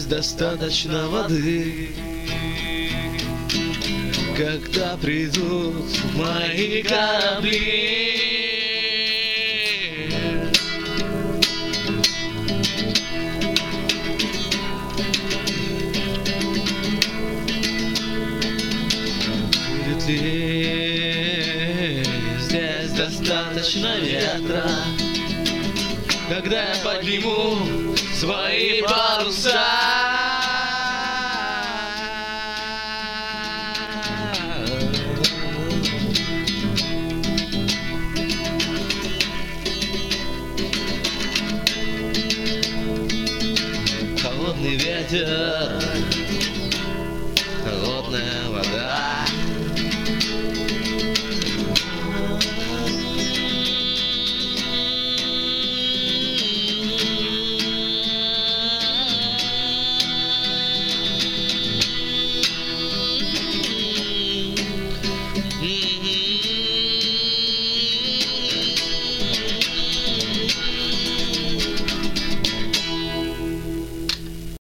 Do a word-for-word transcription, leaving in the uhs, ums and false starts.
достаточно воды, когда придут мои корабли. Будет ли здесь достаточно ветра, когда я подниму свои паруса? Холодный ветер, холодная вода.